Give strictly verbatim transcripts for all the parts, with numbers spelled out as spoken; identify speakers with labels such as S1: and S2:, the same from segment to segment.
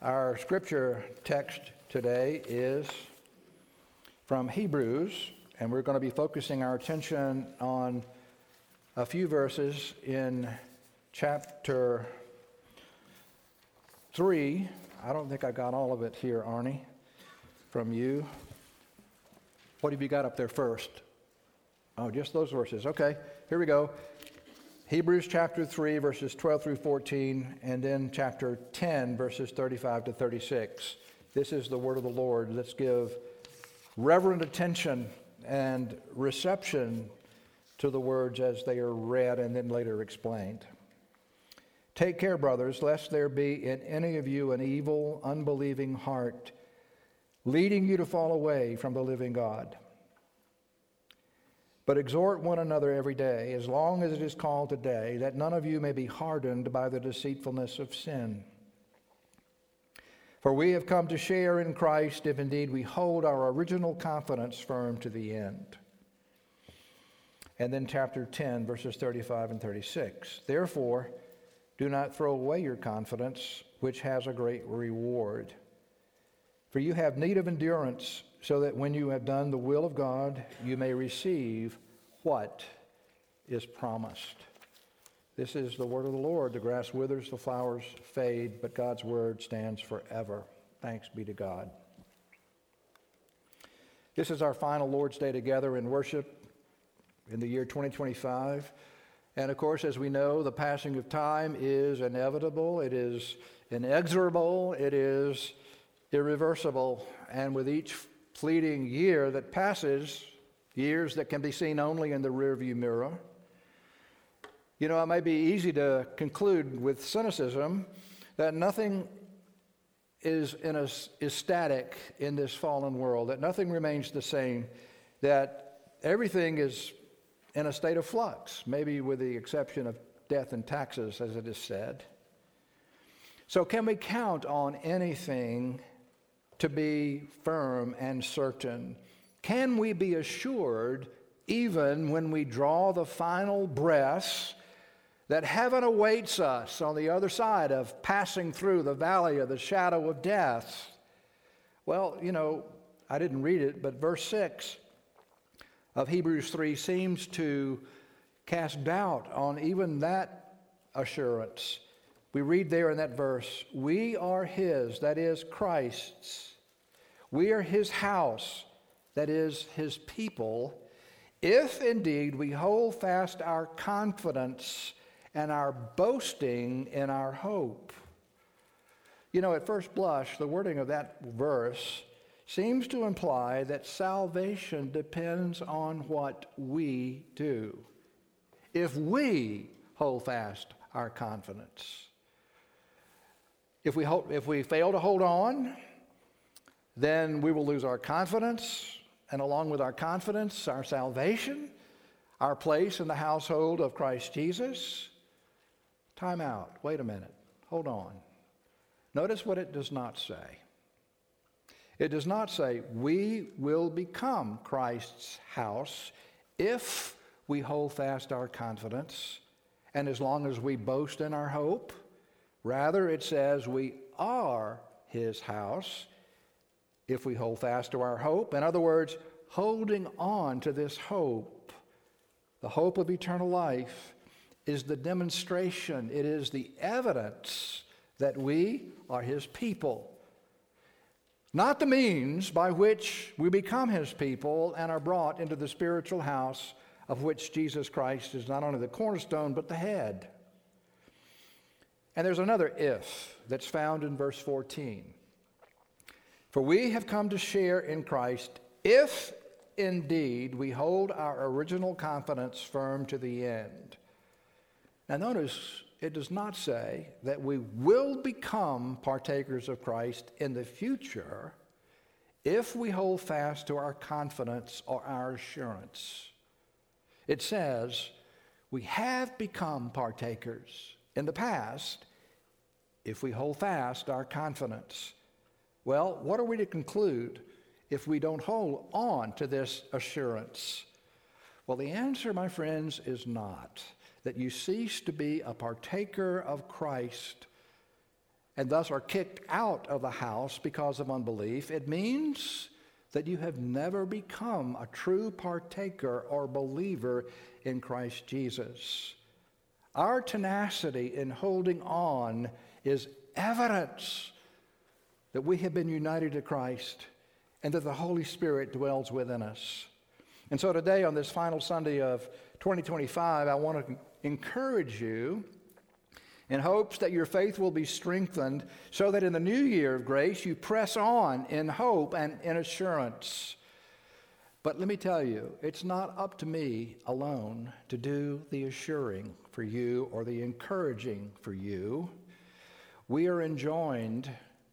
S1: Our scripture text today is from Hebrews, and we're going to be focusing our attention on a few verses in chapter three. I don't think I got all of it here, Arnie, from you. What have you got up there first? Oh, just those verses. Okay, here we go. Hebrews chapter three, verses twelve through fourteen, and then chapter ten, verses thirty-five to thirty-six. This is the word of the Lord. Let's give reverent attention and reception to the words as they are read and then later explained. Take care, brothers, lest there be in any of you an evil, unbelieving heart, leading you to fall away from the living God. But exhort one another every day, as long as it is called today, that none of you may be hardened by the deceitfulness of sin. For we have come to share in Christ, if indeed we hold our original confidence firm to the end. And then chapter ten, verses thirty-five and thirty-six. Therefore, do not throw away your confidence, which has a great reward. For you have need of endurance, so that when you have done the will of God, you may receive what is promised. This is the word of the Lord. The grass withers, the flowers fade, but God's word stands forever. Thanks be to God. This is our final Lord's Day together in worship in the year twenty twenty-five. And of course, as we know, the passing of time is inevitable. It is inexorable. It is irreversible. And with each fleeting year that passes, years that can be seen only in the rearview mirror, you know, it may be easy to conclude with cynicism that nothing is in a, is static in this fallen world, that nothing remains the same, that everything is in a state of flux, maybe with the exception of death and taxes, as it is said. So can we count on anything to be firm and certain? Can we be assured, even when we draw the final breaths, that heaven awaits us on the other side of passing through the valley of the shadow of death? Well, you know, I didn't read it, but verse six of Hebrews three seems to cast doubt on even that assurance. We read there in that verse, we are his, that is Christ's. We are his house, that is his people, if indeed we hold fast our confidence and our boasting in our hope. You know, at first blush, the wording of that verse seems to imply that salvation depends on what we do. If we hold fast our confidence. If we, hold, if we fail to hold on, then we will lose our confidence, and along with our confidence, our salvation, our place in the household of Christ Jesus. Time out. Wait a minute. Hold on. Notice what it does not say. It does not say we will become Christ's house if we hold fast our confidence and as long as we boast in our hope. Rather, it says we are his house if we hold fast to our hope. In other words, holding on to this hope, the hope of eternal life, is the demonstration, it is the evidence that we are his people. Not the means by which we become his people and are brought into the spiritual house of which Jesus Christ is not only the cornerstone, but the head. And there's another if that's found in verse fourteen. For we have come to share in Christ if indeed we hold our original confidence firm to the end. Now notice, it does not say that we will become partakers of Christ in the future if we hold fast to our confidence or our assurance. It says we have become partakers in the past if we hold fast our confidence. Well, what are we to conclude if we don't hold on to this assurance? Well, the answer, my friends, is not that you cease to be a partaker of Christ and thus are kicked out of the house because of unbelief, it means that you have never become a true partaker or believer in Christ Jesus. Our tenacity in holding on is evidence that we have been united to Christ and that the Holy Spirit dwells within us. And so today, on this final Sunday of twenty twenty-five, I want to encourage you in hopes that your faith will be strengthened so that in the new year of grace you press on in hope and in assurance. But let me tell you, it's not up to me alone to do the assuring for you or the encouraging for you. We are enjoined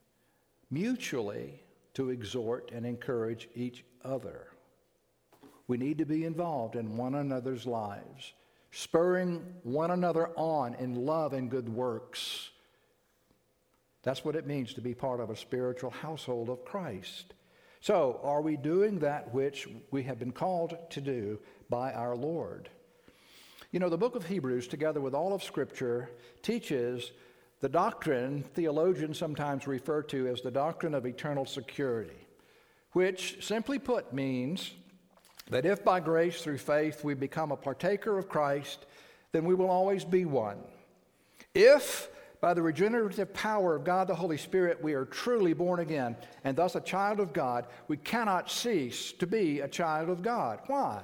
S1: mutually to exhort and encourage each other. We need to be involved in one another's lives, spurring one another on in love and good works. That's what it means to be part of a spiritual household of Christ. So, are we doing that which we have been called to do by our Lord? You know, the book of Hebrews, together with all of Scripture, teaches the doctrine theologians sometimes refer to as the doctrine of eternal security, which, simply put, means that if by grace through faith we become a partaker of Christ, then we will always be one. If by the regenerative power of God the Holy Spirit we are truly born again, and thus a child of God, we cannot cease to be a child of God. Why?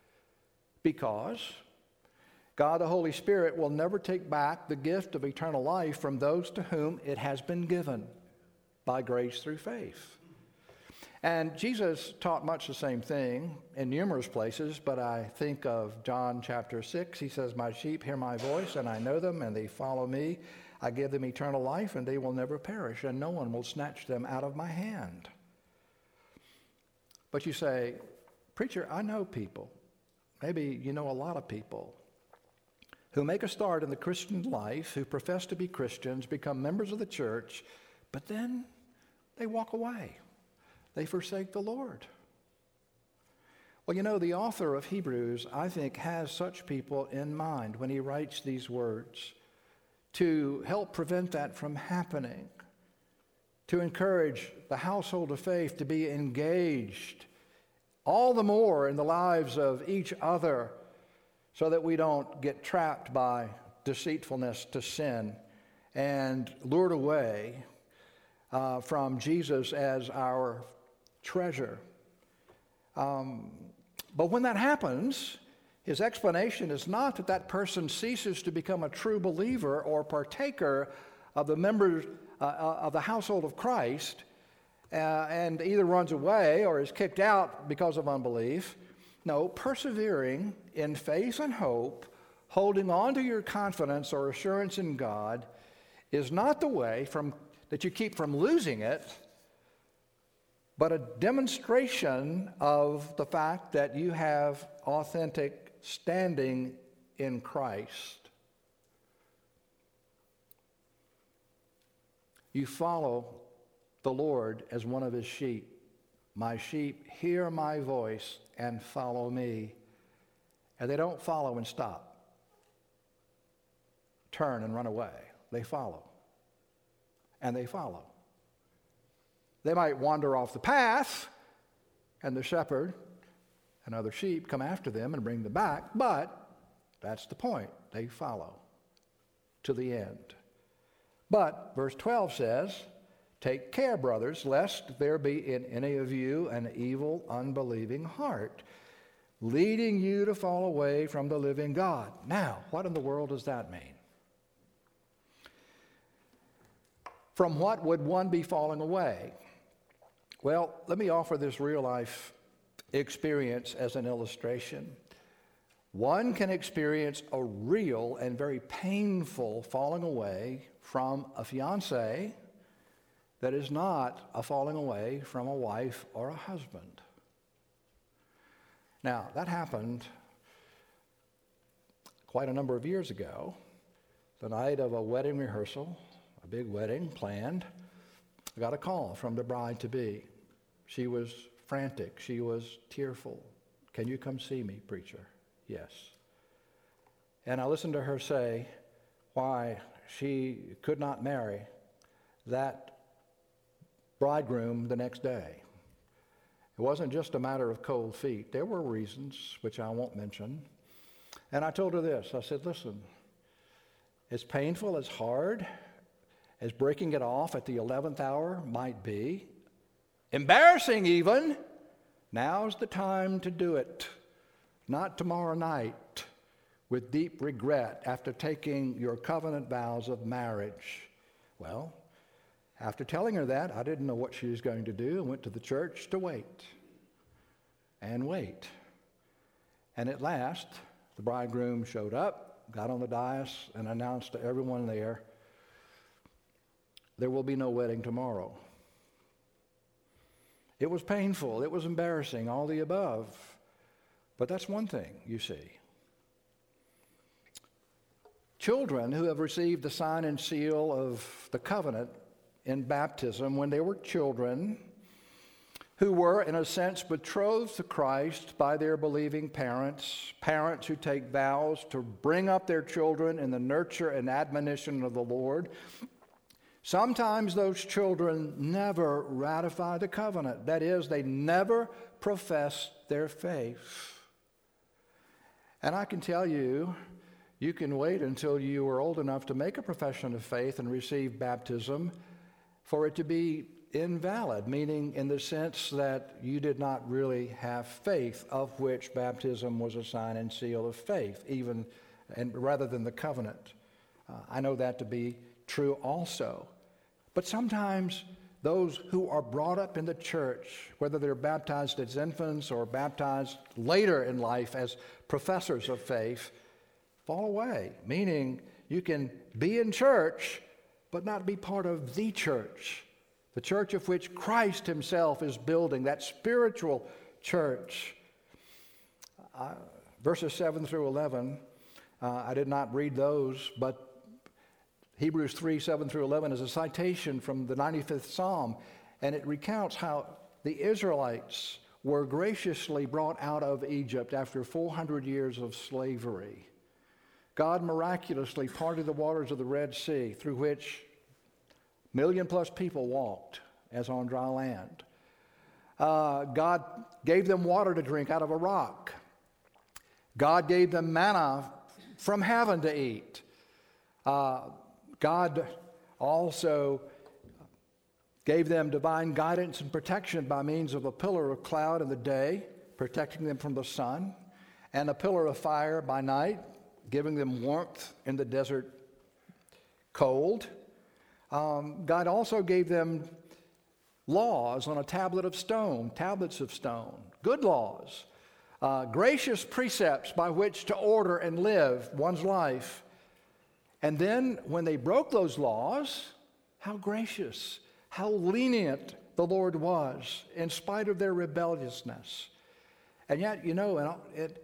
S1: Because God the Holy Spirit will never take back the gift of eternal life from those to whom it has been given by grace through faith. And Jesus taught much the same thing in numerous places, but I think of John chapter six. He says, "My sheep hear my voice, and I know them, and they follow me. I give them eternal life, and they will never perish, and no one will snatch them out of my hand." But you say, "Preacher, I know people, maybe you know a lot of people, who make a start in the Christian life, who profess to be Christians, become members of the church, but then they walk away. They forsake the Lord." Well, you know, the author of Hebrews, I think, has such people in mind when he writes these words to help prevent that from happening, to encourage the household of faith to be engaged all the more in the lives of each other so that we don't get trapped by deceitfulness to sin and lured away uh, from Jesus as our treasure. Um, but when that happens, his explanation is not that that person ceases to become a true believer or partaker of the members uh, of the household of Christ uh, and either runs away or is kicked out because of unbelief. No, persevering in faith and hope, holding on to your confidence or assurance in God, is not the way from that you keep from losing it, but a demonstration of the fact that you have authentic standing in Christ. You follow the Lord as one of his sheep. "My sheep hear my voice and follow me." And they don't follow and stop, turn and run away. They follow. And they follow. They might wander off the path, and the shepherd and other sheep come after them and bring them back, but that's the point. They follow to the end. But verse twelve says, "Take care, brothers, lest there be in any of you an evil, unbelieving heart, leading you to fall away from the living God." Now, what in the world does that mean? From what would one be falling away? Well, let me offer this real-life experience as an illustration. One can experience a real and very painful falling away from a fiancé that is not a falling away from a wife or a husband. Now, that happened quite a number of years ago, the night of a wedding rehearsal, a big wedding planned. I got a call from the bride-to-be. She was frantic. She was tearful. "Can you come see me, preacher?" "Yes." And I listened to her say why she could not marry that bridegroom the next day. It wasn't just a matter of cold feet. There were reasons, which I won't mention. And I told her this. I said, listen, as painful, as hard, as breaking it off at the eleventh hour might be, embarrassing even, now's the time to do it, not tomorrow night with deep regret after taking your covenant vows of marriage. Well, after telling her that, I didn't know what she was going to do and went to the church to wait and wait. And at last, the bridegroom showed up, got on the dais, and announced to everyone there, there will be no wedding tomorrow. It was painful. It was embarrassing, all the above. But that's one thing, you see. Children who have received the sign and seal of the covenant in baptism when they were children, who were, in a sense, betrothed to Christ by their believing parents, parents who take vows to bring up their children in the nurture and admonition of the Lord. Sometimes those children never ratify the covenant. That is, they never profess their faith. And I can tell you, you can wait until you are old enough to make a profession of faith and receive baptism for it to be invalid, meaning in the sense that you did not really have faith, of which baptism was a sign and seal of faith, even and rather than the covenant. Uh, I know that to be true also. But sometimes those who are brought up in the church, whether they're baptized as infants or baptized later in life as professors of faith, fall away, meaning you can be in church but not be part of the church, the church of which Christ himself is building, that spiritual church. Uh, verses seven through eleven, uh, I did not read those, but Hebrews three, seven through eleven is a citation from the ninety-fifth Psalm, and it recounts how the Israelites were graciously brought out of Egypt after four hundred years of slavery. God miraculously parted the waters of the Red Sea, through which a million plus people walked as on dry land. Uh, God gave them water to drink out of a rock. God gave them manna from heaven to eat. Uh, God also gave them divine guidance and protection by means of a pillar of cloud in the day, protecting them from the sun, and a pillar of fire by night, giving them warmth in the desert cold. Um, God also gave them laws on a tablet of stone, tablets of stone, good laws, uh, gracious precepts by which to order and live one's life. And then when they broke those laws, how gracious, how lenient the Lord was in spite of their rebelliousness. And yet, you know, it,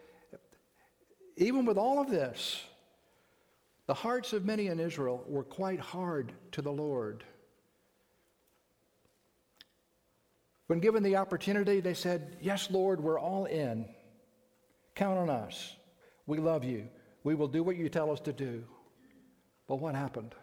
S1: even with all of this, the hearts of many in Israel were quite hard to the Lord. When given the opportunity, they said, yes, Lord, we're all in. Count on us. We love you. We will do what you tell us to do. But what happened?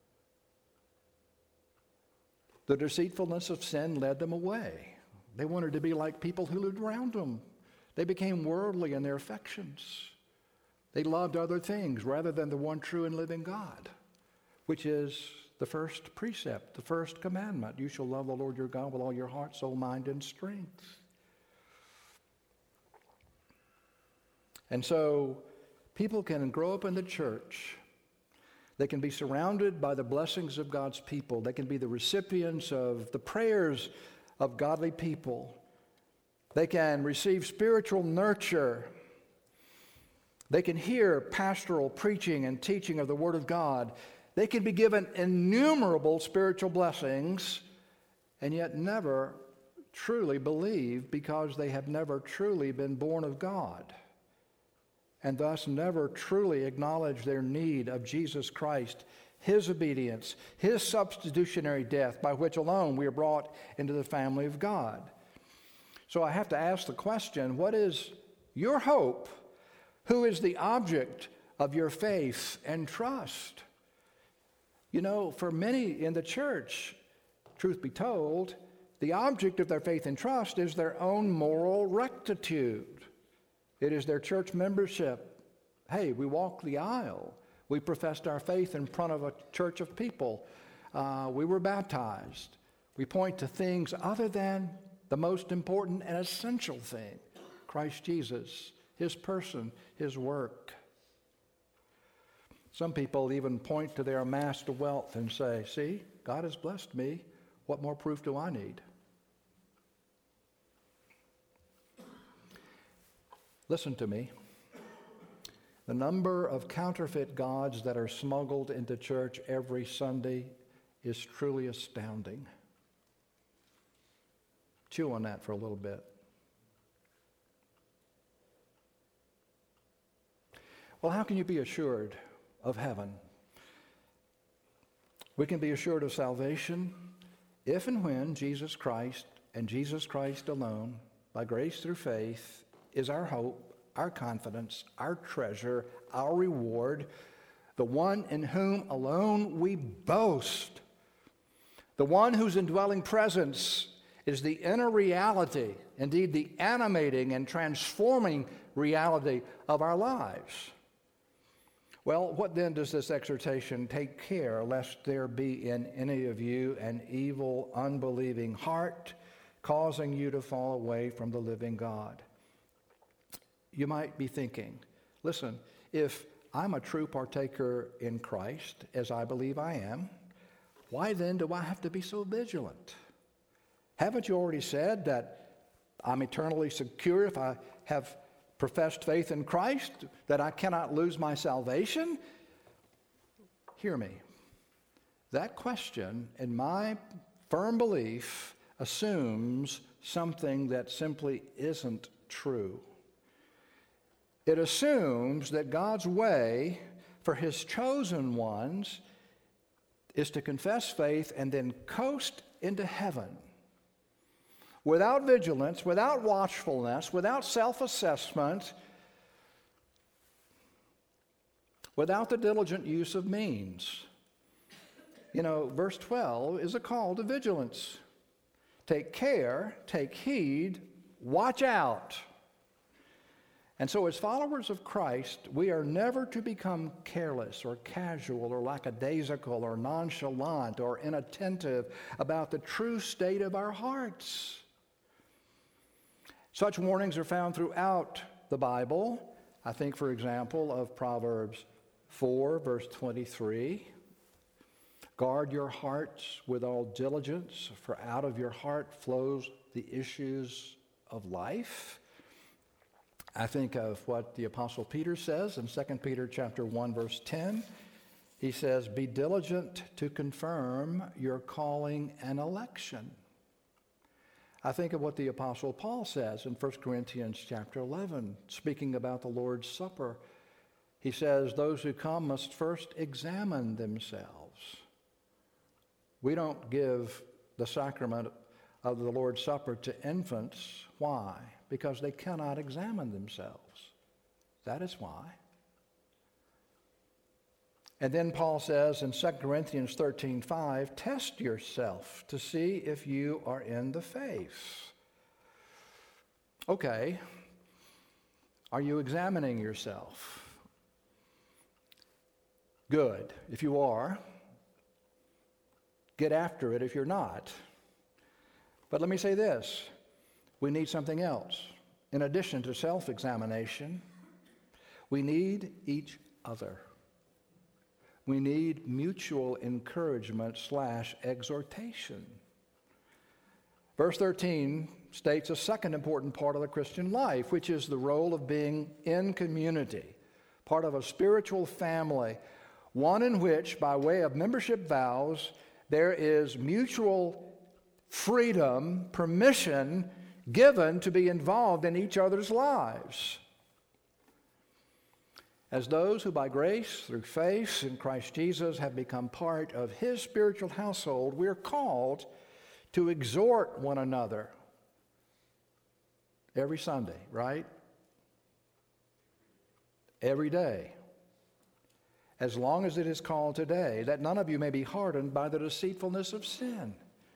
S1: The deceitfulness of sin led them away. They wanted to be like people who lived around them. They became worldly in their affections. They loved other things rather than the one true and living God, which is the first precept, the first commandment. You shall love the Lord your God with all your heart, soul, mind, and strength. And so people can grow up in the church. They can be surrounded by the blessings of God's people. They can be the recipients of the prayers of godly people. They can receive spiritual nurture. They can hear pastoral preaching and teaching of the Word of God. They can be given innumerable spiritual blessings and yet never truly believe because they have never truly been born of God, and thus never truly acknowledge their need of Jesus Christ, his obedience, his substitutionary death, by which alone we are brought into the family of God. So I have to ask the question, what is your hope? Who is the object of your faith and trust? You know, for many in the church, truth be told, the object of their faith and trust is their own moral rectitude. It is their church membership. Hey, we walked the aisle. We professed our faith in front of a church of people. Uh, we were baptized. We point to things other than the most important and essential thing, Christ Jesus, his person, his work. Some people even point to their amassed wealth and say, see, God has blessed me. What more proof do I need? Listen to me. The number of counterfeit gods that are smuggled into church every Sunday is truly astounding. Chew on that for a little bit. Well, how can you be assured of heaven? We can be assured of salvation if and when Jesus Christ and Jesus Christ alone, by grace through faith, is our hope, our confidence, our treasure, our reward, the one in whom alone we boast, the one whose indwelling presence is the inner reality, indeed the animating and transforming reality of our lives. Well, what then does this exhortation? Take care lest there be in any of you an evil, unbelieving heart, causing you to fall away from the living God. You might be thinking, listen, if I'm a true partaker in Christ, as I believe I am, why then do I have to be so vigilant? Haven't you already said that I'm eternally secure if I have professed faith in Christ, that I cannot lose my salvation? Hear me. That question, in my firm belief, assumes something that simply isn't true. It assumes that God's way for his chosen ones is to confess faith and then coast into heaven. Without vigilance, without watchfulness, without self-assessment, without the diligent use of means. You know, verse twelve is a call to vigilance. Take care, take heed, watch out. And so as followers of Christ, we are never to become careless or casual or lackadaisical or nonchalant or inattentive about the true state of our hearts. Such warnings are found throughout the Bible. I think, for example, of Proverbs four, verse twenty-three. Guard your hearts with all diligence, for out of your heart flows the issues of life. I think of what the Apostle Peter says in Second Peter chapter one, verse ten. He says, be diligent to confirm your calling and election. I think of what the Apostle Paul says in First Corinthians chapter eleven, speaking about the Lord's Supper. He says, those who come must first examine themselves. We don't give the sacrament of the Lord's Supper to infants. Why? Because they cannot examine themselves. That is why. And then Paul says in Second Corinthians thirteen five, test yourself to see if you are in the faith. Okay, are you examining yourself? Good. If you are, get after it if you're not. But let me say this, we need something else. In addition to self-examination, we need each other. We need mutual encouragement slash exhortation. Verse thirteen states a second important part of the Christian life, which is the role of being in community, part of a spiritual family, one in which, by way of membership vows, there is mutual freedom, permission given to be involved in each other's lives. As those who by grace, through faith in Christ Jesus, have become part of his spiritual household, we are called to exhort one another every Sunday, right? Every day. as long as it is called today, that none of you may be hardened by the deceitfulness of sin.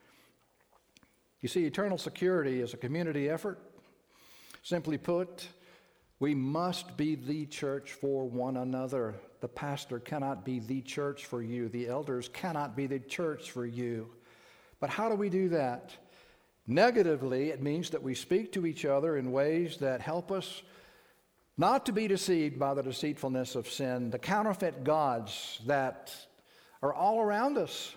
S1: You see, eternal security is a community effort. Simply put, we must be the church for one another. The pastor cannot be the church for you. The elders cannot be the church for you. But how do we do that? Negatively, it means that we speak to each other in ways that help us not to be deceived by the deceitfulness of sin, the counterfeit gods that are all around us.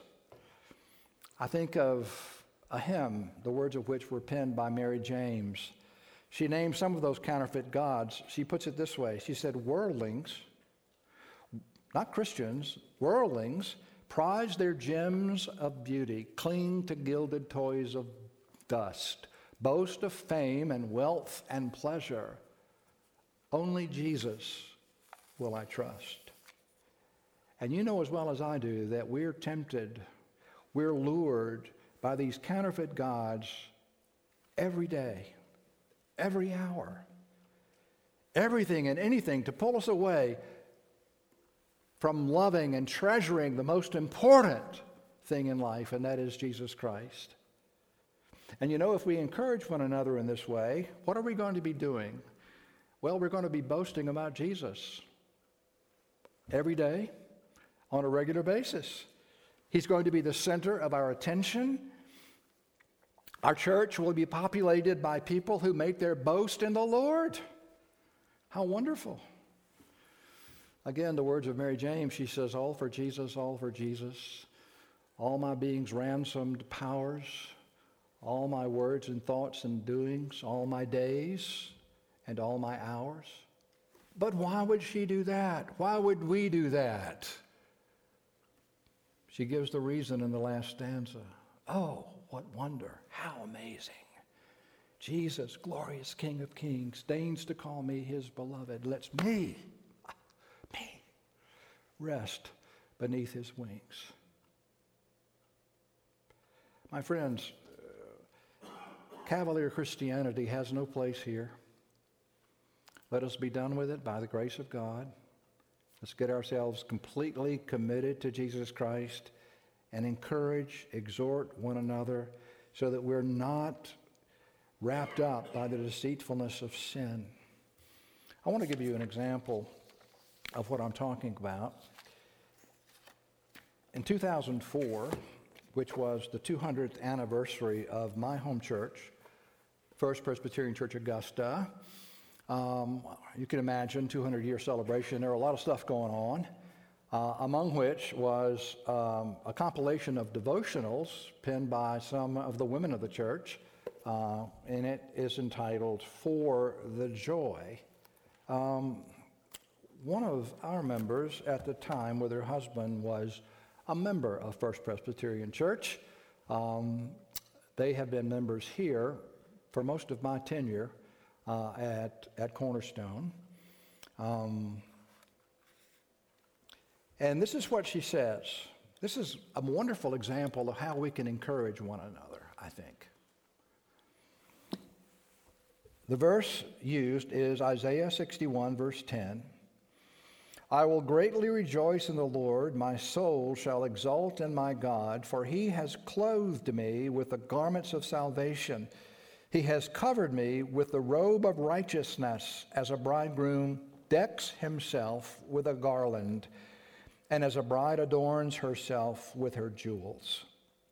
S1: I think of a hymn, the words of which were penned by Mary James. She named some of those counterfeit gods. She puts it this way. She said, worldlings, not Christians, worldlings prize their gems of beauty, cling to gilded toys of dust, boast of fame and wealth and pleasure. Only Jesus will I trust. And you know as well as I do that we're tempted, we're lured by these counterfeit gods every day, every hour, everything and anything to pull us away from loving and treasuring the most important thing in life, and that is Jesus Christ. And you know, if we encourage one another in this way, what are we going to be doing? Well, we're going to be boasting about Jesus every day on a regular basis. He's going to be the center of our attention. Our church will be populated by people who make their boast in the Lord. How wonderful. Again, the words of Mary James, she says, all for Jesus, all for Jesus. All my being's ransomed powers, all my words and thoughts and doings, all my days and all my hours. But why would she do that? Why would we do that? She gives the reason in the last stanza. Oh, what wonder, how amazing. Jesus, glorious King of Kings, deigns to call me his beloved. Lets me, me, rest beneath his wings. My friends, uh, cavalier Christianity has no place here. Let us be done with it by the grace of God. Let's get ourselves completely committed to Jesus Christ and encourage, exhort one another so that we're not wrapped up by the deceitfulness of sin. I want to give you an example of what I'm talking about. In two thousand four, which was the two hundredth anniversary of my home church, First Presbyterian Church Augusta, um, you can imagine two hundred year celebration. There were a lot of stuff going on. Uh, among which was um, a compilation of devotionals penned by some of the women of the church, uh, and it is entitled For the Joy. Um, one of our members at the time with her husband was a member of First Presbyterian Church. Um, they have been members here for most of my tenure uh, at, at Cornerstone. Um, And this is what she says. This is a wonderful example of how we can encourage one another, I think. The verse used is Isaiah sixty-one, verse ten. I will greatly rejoice in the Lord. My soul shall exult in my God, for he has clothed me with the garments of salvation. He has covered me with the robe of righteousness, as a bridegroom decks himself with a garland, and as a bride adorns herself with her jewels.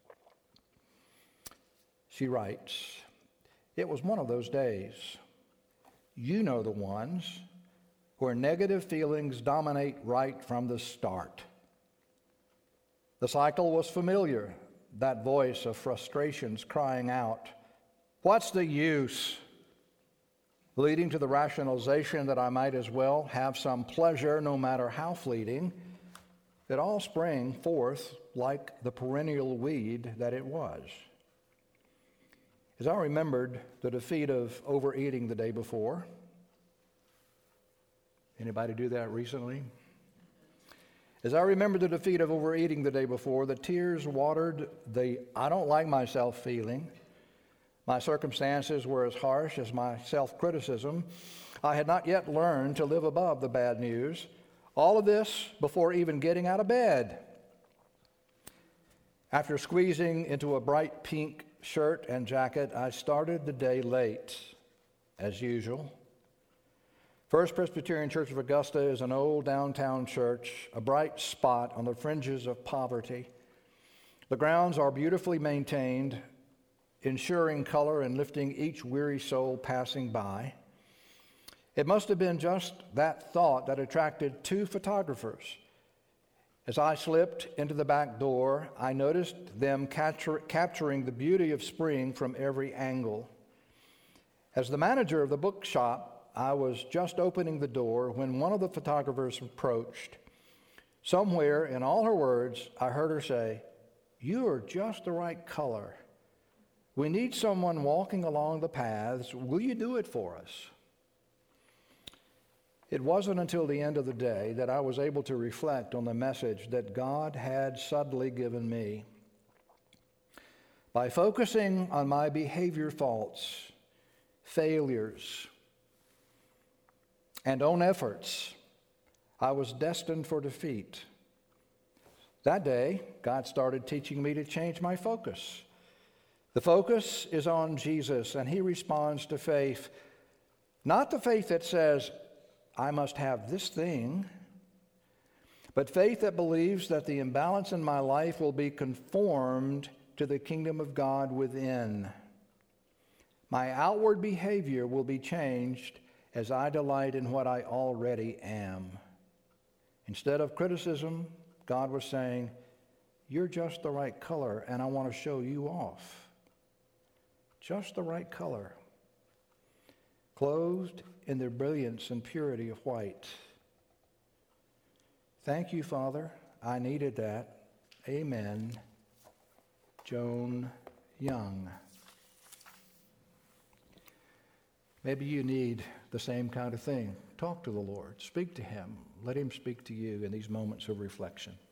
S1: She writes, it was one of those days. You know the ones where negative feelings dominate right from the start. The cycle was familiar, that voice of frustrations crying out, what's the use? Leading to the rationalization that I might as well have some pleasure, no matter how fleeting. It all sprang forth like the perennial weed that it was. As I remembered the defeat of overeating the day before, anybody do that recently? As I remembered the defeat of overeating the day before, the tears watered the I don't like myself feeling. My circumstances were as harsh as my self-criticism. I had not yet learned to live above the bad news. All of this before even getting out of bed. After squeezing into a bright pink shirt and jacket, I started the day late, as usual. First Presbyterian Church of Augusta is an old downtown church, a bright spot on the fringes of poverty. The grounds are beautifully maintained, ensuring color and lifting each weary soul passing by. It must have been just that thought that attracted two photographers. As I slipped into the back door, I noticed them capture, capturing the beauty of spring from every angle. As the manager of the bookshop, I was just opening the door when one of the photographers approached. Somewhere in all her words, I heard her say, "You are just the right color. We need someone walking along the paths. Will you do it for us?" It wasn't until the end of the day that I was able to reflect on the message that God had subtly given me. By focusing on my behavior faults, failures, and own efforts, I was destined for defeat. That day, God started teaching me to change my focus. The focus is on Jesus, and he responds to faith, not the faith that says, "I must have this thing," but faith that believes that the imbalance in my life will be conformed to the kingdom of God within. My outward behavior will be changed as I delight in what I already am. Instead of criticism, God was saying, "You're just the right color, and I want to show you off." Just the right color. Clothed in their brilliance and purity of white. Thank you, Father. I needed that. Amen. Joan Young. Maybe you need the same kind of thing. Talk to the Lord. Speak to him. Let him speak to you in these moments of reflection.